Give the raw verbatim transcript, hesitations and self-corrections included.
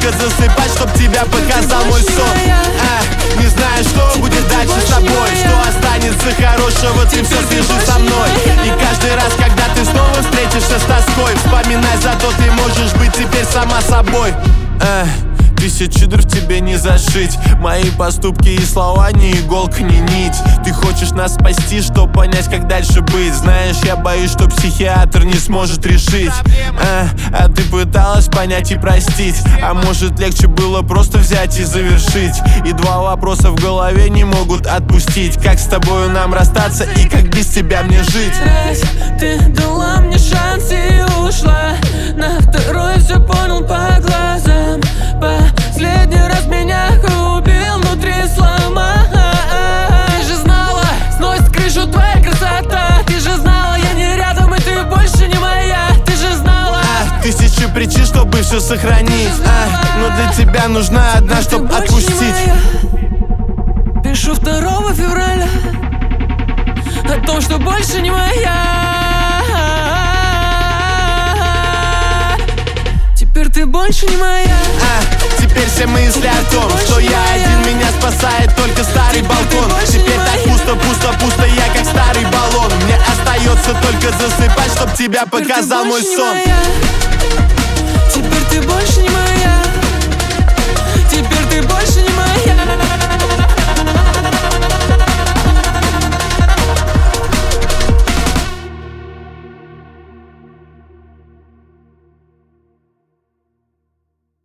только засыпать, чтоб тебя показал мой сон. а, Не знаю, что будет дальше с тобой, что останется хорошего, ты все свяжи со мной. И каждый раз, когда ты снова встретишься с тоской, вспоминай, зато ты можешь быть теперь сама собой. а, Тысячи дыр в тебе не зашить. Мои поступки и слова не иголка, не нить. Ты хочешь нас спасти, чтоб понять, как дальше быть. Знаешь, я боюсь, что психиатр не сможет решить. а, а ты пыталась понять и простить. А может, легче было просто взять и завершить. И два вопроса в голове не могут отпустить: как с тобою нам расстаться и как без тебя мне жить? Раз ты дала мне шанс и ушла, на второй все понял по глазам. Последний раз меня убил, внутри сломал. Ты же знала, сносит крышу твоя красота. Ты же знала, я не рядом, и ты больше не моя. Ты же знала. а, Тысячи причин, чтобы все сохранить. а, Но для тебя нужна одна, чтоб отпустить. Пишу второго февраля о том, что больше не моя. Теперь ты больше не моя. а, Теперь все мысли о том, что я один, меня спасает только старый балкон. Теперь так пусто, пусто, пусто, я как старый баллон. Мне остается только засыпать, чтоб тебя показал мой сон. Теперь ты больше не моя.